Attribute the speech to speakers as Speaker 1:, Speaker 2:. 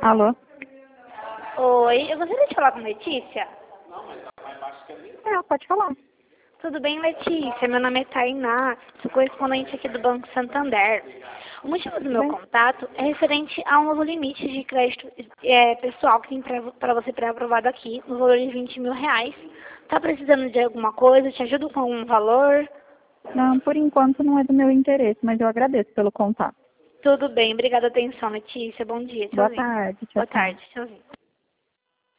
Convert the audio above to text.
Speaker 1: Alô?
Speaker 2: Oi, eu gostaria de falar com Letícia.
Speaker 1: Pode falar.
Speaker 2: Tudo bem, Letícia? Meu nome é Tainá, sou correspondente aqui do Banco Santander. O motivo do meu contato é referente a um novo limite de crédito pessoal que tem para você pré-aprovado aqui, no valor de R$ 20.000. Tá precisando de alguma coisa? Te ajudo com algum valor?
Speaker 1: Não, por enquanto não é do meu interesse, mas eu agradeço pelo contato.
Speaker 2: Tudo bem, obrigada pela atenção, Letícia. Bom dia,
Speaker 1: Boa
Speaker 2: tchauzinho.
Speaker 1: tarde, tchau,
Speaker 2: Boa
Speaker 1: tchau.
Speaker 2: tarde, tchauzinho.